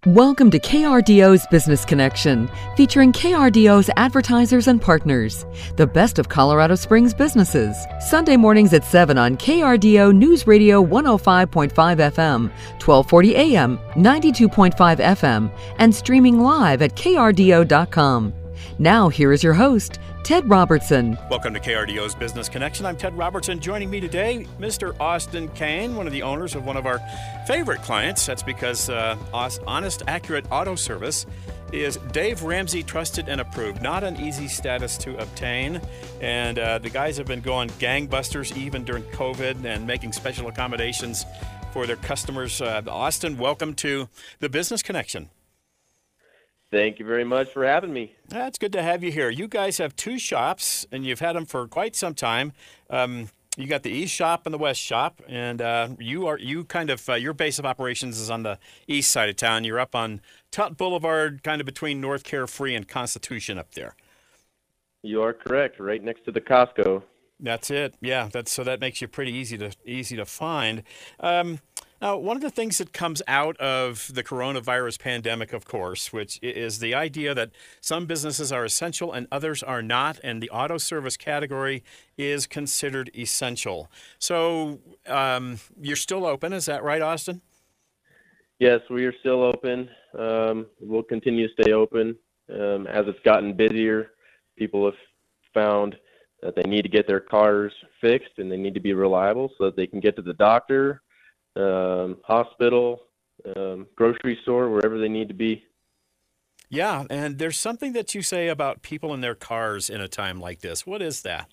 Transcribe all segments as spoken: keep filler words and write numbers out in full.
Welcome to K R D O's Business Connection, featuring K R D O's advertisers and partners, the best of Colorado Springs businesses. Sunday mornings at seven on K R D O News Radio one oh five point five F M, twelve forty A M, ninety-two point five F M, and streaming live at K R D O dot com. Now, here is your host, Ted Robertson. Welcome to K R D O's Business Connection. I'm Ted Robertson. Joining me today, Mister Austin Kane, one of the owners of one of our favorite clients. That's because uh, Honest, Accurate Auto Service is Dave Ramsey trusted and approved. Not an easy status to obtain. And uh, the guys have been going gangbusters even during COVID and making special accommodations for their customers. Uh, Austin, welcome to the Business Connection. Thank you very much for having me. That's good to have you here. You guys have two shops, and you've had them for quite some time. Um, you got the East Shop and the West Shop, and uh, you are you kind of uh, your base of operations is on the east side of town. You're up on Tut Boulevard, kind of between North Carefree and Constitution up there. You are correct, right next to the Costco. That's it. Yeah, that's so that makes you pretty easy to easy to find. Um, Now, one of the things that comes out of the coronavirus pandemic, of course, which is the idea that some businesses are essential and others are not, and the auto service category is considered essential. So um, you're still open, is that right, Austin? Yes, we are still open. Um, we'll continue to stay open. Um, as it's gotten busier, people have found that they need to get their cars fixed and they need to be reliable so that they can get to the doctor, Um, hospital, um, grocery store, wherever they need to be. Yeah, and there's something that you say about people in their cars in a time like this. What is that?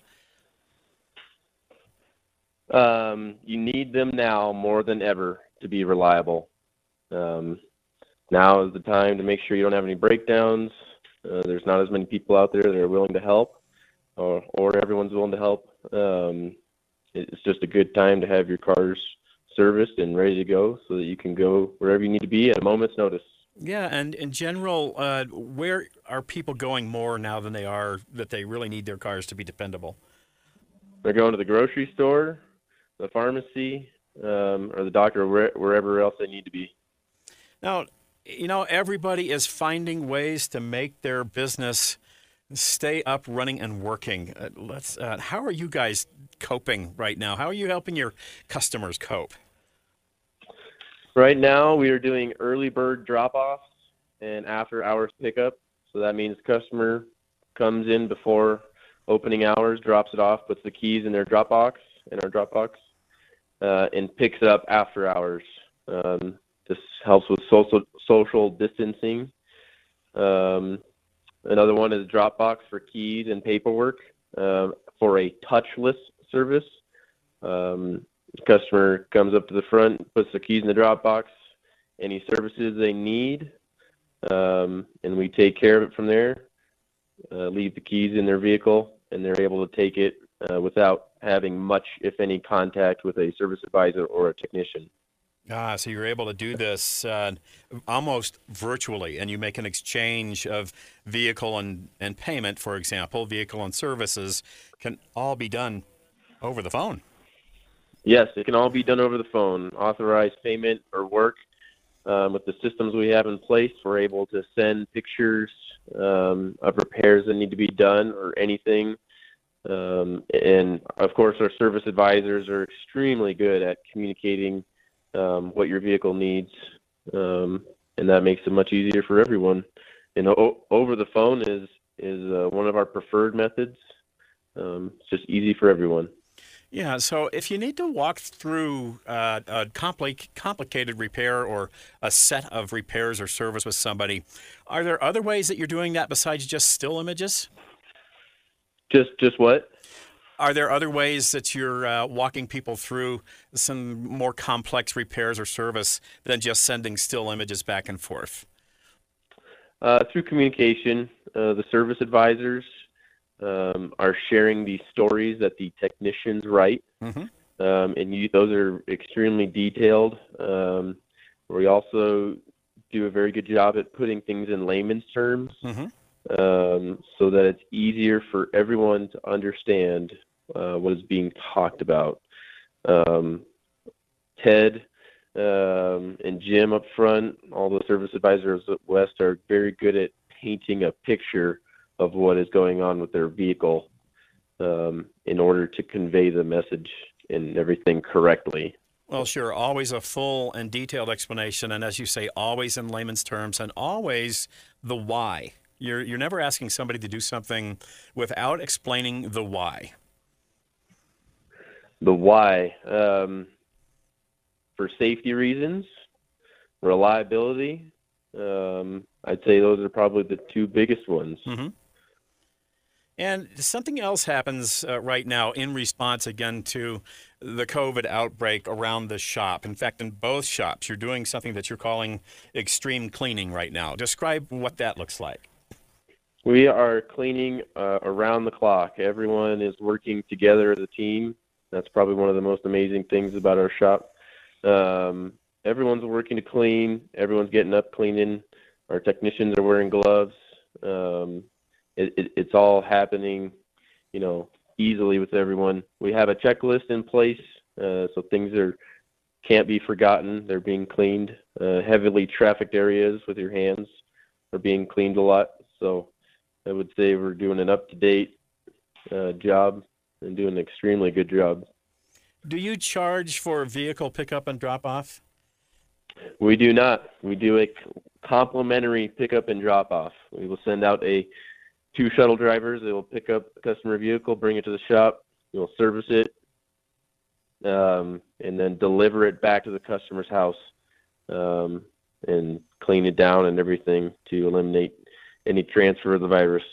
Um, you need them now more than ever to be reliable. Um, now is the time to make sure you don't have any breakdowns. Uh, there's not as many people out there that are willing to help, or, or everyone's willing to help. Um, it's just a good time to have your cars serviced and ready to go so that you can go wherever you need to be at a moment's notice. Yeah, and in general, uh, where are people going more now than they are that they really need their cars to be dependable? They're going to the grocery store, the pharmacy, um, or the doctor, where, wherever else they need to be. Now, you know, everybody is finding ways to make their business stay up, running, and working. Uh, let's. Uh, how are you guys coping right now? How are you helping your customers cope? Right now, we are doing early bird drop-offs and after-hours pickup. So that means customer comes in before opening hours, drops it off, puts the keys in their drop box, in our drop box, uh, and picks it up after hours. Um, this helps with social social distancing. Um, another one is drop box for keys and paperwork uh, for a touchless service. Um, The customer comes up to the front, puts the keys in the drop box, any services they need, um, and we take care of it from there, uh, leave the keys in their vehicle, and they're able to take it uh, without having much, if any, contact with a service advisor or a technician. Ah, so you're able to do this uh, almost virtually, and you make an exchange of vehicle and, and payment, for example. Vehicle and services can all be done over the phone. Yes, it can all be done over the phone. Authorized payment or work. Um, with the systems we have in place, we're able to send pictures um, of repairs that need to be done or anything. Um, and, of course, our service advisors are extremely good at communicating um, what your vehicle needs, um, and that makes it much easier for everyone. And o- over the phone is, is uh, one of our preferred methods. Um, it's just easy for everyone. Yeah, so if you need to walk through uh, a compli- complicated repair or a set of repairs or service with somebody, are there other ways that you're doing that besides just still images? Just just what? Are there other ways that you're uh, walking people through some more complex repairs or service than just sending still images back and forth? Uh, through communication, uh, the service advisors Um, are sharing the stories that the technicians write, mm-hmm. um, and you, those are extremely detailed. Um, we also do a very good job at putting things in layman's terms, mm-hmm. um, so that it's easier for everyone to understand uh, what is being talked about. Um, Ted um, and Jim up front, all the service advisors at West are very good at painting a picture of what is going on with their vehicle um, in order to convey the message and everything correctly. Well, sure, always a full and detailed explanation, and as you say, always in layman's terms, and always the why. You're you're never asking somebody to do something without explaining the why. The why, um, for safety reasons, reliability, um, I'd say those are probably the two biggest ones. Mm-hmm. And something else happens uh, right now in response, again, to the COVID outbreak around the shop. In fact, in both shops, you're doing something that you're calling extreme cleaning right now. Describe what that looks like. We are cleaning uh, around the clock. Everyone is working together as a team. That's probably one of the most amazing things about our shop. Um, everyone's working to clean. Everyone's getting up cleaning. Our technicians are wearing gloves. Um, It, it, it's all happening, you know, easily with everyone. We have a checklist in place, uh, so things are can't be forgotten. They're being cleaned. Uh, heavily trafficked areas with your hands are being cleaned a lot. So I would say we're doing an up-to-date uh, job and doing an extremely good job. Do you charge for vehicle pickup and drop-off? We do not. We do a complimentary pickup and drop-off. We will send out a two shuttle drivers. They will pick up the customer vehicle, bring it to the shop. We'll service it, um, and then deliver it back to the customer's house um, and clean it down and everything to eliminate any transfer of the virus.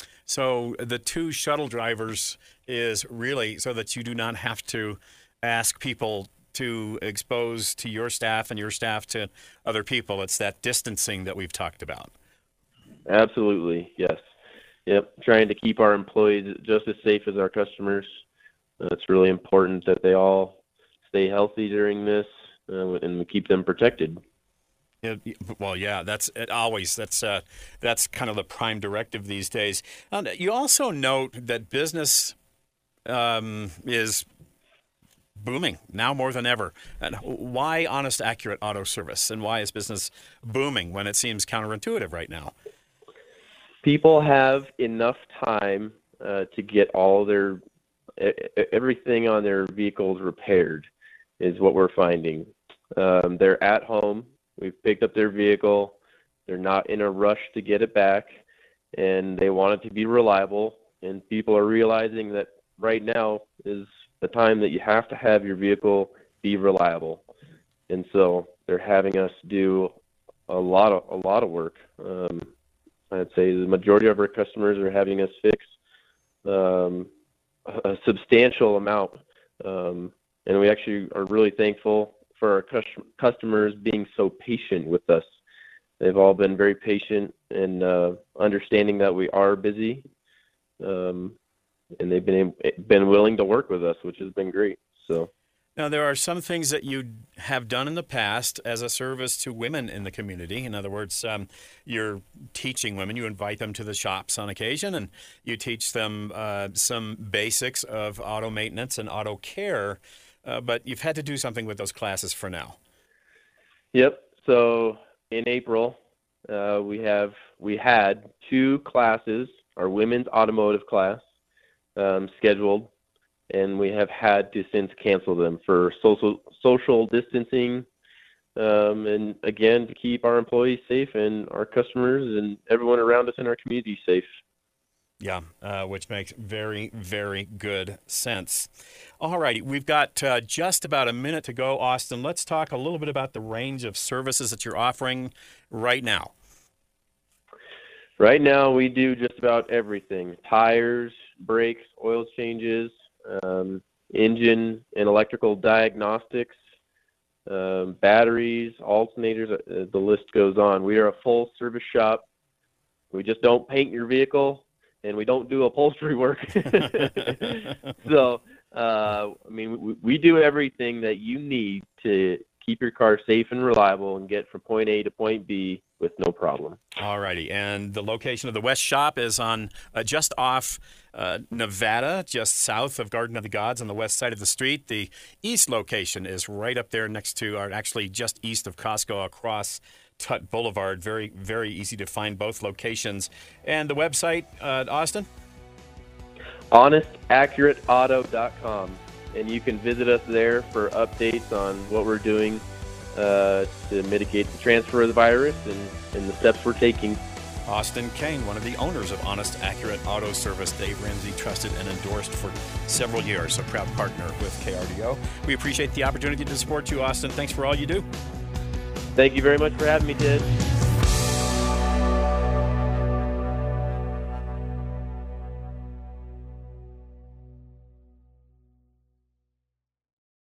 So the two shuttle drivers is really so that you do not have to ask people to expose to your staff and your staff to other people. It's that distancing that we've talked about. Absolutely, yes. Yep, trying to keep our employees just as safe as our customers. Uh, it's really important that they all stay healthy during this uh, and we keep them protected. Yeah, well, yeah, that's it always. That's uh, that's kind of the prime directive these days. And you also note that business um, is booming now more than ever. And why Honest Accurate Auto Service, and why is business booming when it seems counterintuitive right now? People have enough time uh, to get all their everything on their vehicles repaired is what we're finding. Um, they're at home. We've picked up their vehicle. They're not in a rush to get it back, and they want it to be reliable. And people are realizing that right now is the time that you have to have your vehicle be reliable. And so they're having us do a lot of a lot of work. Um, I'd say the majority of our customers are having us fix um, a substantial amount. Um, and we actually are really thankful for our cus- customers being so patient with us. They've all been very patient and uh, understanding that we are busy. Um, and they've been been willing to work with us, which has been great. So. Now, there are some things that you have done in the past as a service to women in the community. In other words, um, you're teaching women. You invite them to the shops on occasion, and you teach them uh, some basics of auto maintenance and auto care. Uh, but you've had to do something with those classes for now. Yep. So in April, uh, we have we had two classes, our women's automotive class um, scheduled. And we have had to since cancel them for social social distancing, um, and again to keep our employees safe and our customers and everyone around us in our community safe. Yeah, uh, which makes very, very good sense. All righty, we've got uh, just about a minute to go, Austin. Let's talk a little bit about the range of services that you're offering right now. Right now, we do just about everything: tires, brakes, oil changes. Um, engine and electrical diagnostics, um, batteries, alternators, uh, the list goes on. We are a full service shop. We just don't paint your vehicle, and we don't do upholstery work. So, uh, I mean, we, we do everything that you need to keep your car safe and reliable and get from point A to point B with no problem. All righty. And the location of the West Shop is on uh, just off uh, Nevada, just south of Garden of the Gods on the west side of the street. The east location is right up there next to, or actually just east of Costco across Tut Boulevard. Very, very easy to find both locations. And the website, uh, Austin? honest accurate auto dot com. And you can visit us there for updates on what we're doing uh, to mitigate the transfer of the virus and, and the steps we're taking. Austin Kane, one of the owners of Honest Accurate Auto Service. Dave Ramsey trusted and endorsed for several years, a proud partner with K R D O. We appreciate the opportunity to support you, Austin. Thanks for all you do. Thank you very much for having me, Ted.